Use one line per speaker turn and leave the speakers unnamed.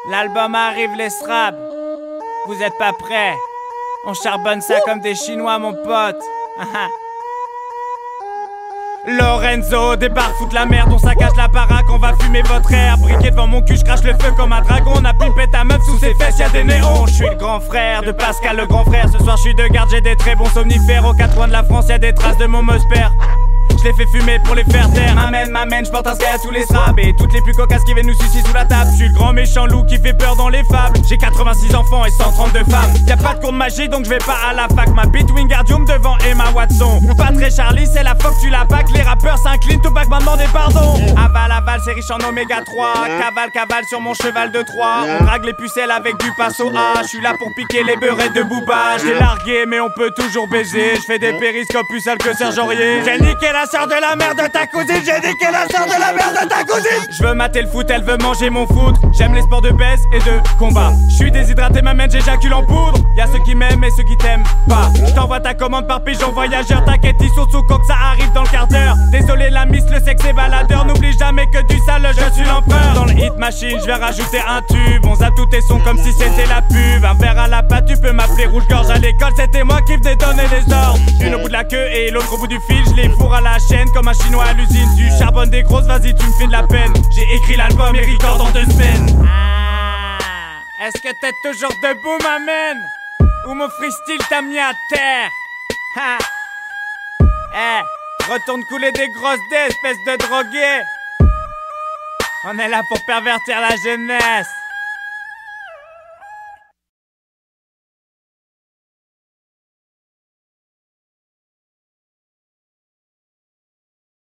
L'album arrive, les SRAB. Vous êtes pas prêts? On charbonne ça comme des Chinois, mon pote. Lorenzo débarque, fout la merde, on saccage la baraque, on va fumer votre air. Briquet devant mon cul, je crache le feu comme un dragon. On a pimpé ta meuf, sous ses fesses y'a des néons. Je suis le grand frère de Pascal, le grand frère. Ce soir je suis de garde, j'ai des très bons somnifères. Aux quatre coins de la France y'a des traces de mon Mosper. Je les fais fumer pour les faire taire. M'amène, je porte un sky à tous les SRAB. Et toutes les plus cocasses qui viennent nous sucer sous la table. Je suis le grand méchant loup qui fait peur dans les fables. J'ai 86 enfants et 132 femmes. Y'a pas de cours de magie donc je vais pas à la fac. Ma bite Wingardium devant Emma Watson. Pas très Charlie, c'est la fois que tu la bac. Les rappeurs s'inclinent, Tupac m'a demandé pardon. Aval, c'est riche en oméga 3. Cavale sur mon cheval de Troie. On drague les pucelles avec du passo A. Je suis là pour piquer les beurrettes de Booba. J'ai largué mais on peut toujours baiser. Je fais des périscopes plus sales que Serge Aurier. J'ai niqué la sœur de la mère de ta cousine, j'ai niqué la sœur de la mère de ta cousine. Je veux mater le foot, elle veut manger mon foot. J'aime les sports de baise et de combat. Je suis déshydraté, m'amène, j'éjacule en poudre. Y'a ceux qui m'aiment et ceux qui t'aiment pas. Je t'envoie ta commande par pigeon voyageur. T'inquiète, ils sont sous coque, ça arrive dans le quart d'heure. Désolé la miss, le sexe est baladeur. N'oublie jamais que du sale, je suis l'empereur. Dans le hit machine, je vais rajouter un tube. On zappe tous tes sons comme si c'était la pub. Un verre à la pâte, tu peux m'appeler rouge-gorge. À l'école, c'était moi qui venais donner les ordres. Une au bout de la queue et l'autre au bout du fil. Je les fourre à la chaîne comme un chinois à l'usine. Du charbonne des grosses, vas-y tu me fais de la peine. J'ai écrit l'album et record en 2 semaines. Est-ce que t'es toujours debout ma man? Ou mon freestyle t'a mis à terre? Retourne couler des grosses dés, espèce de drogué. On est là pour pervertir la jeunesse.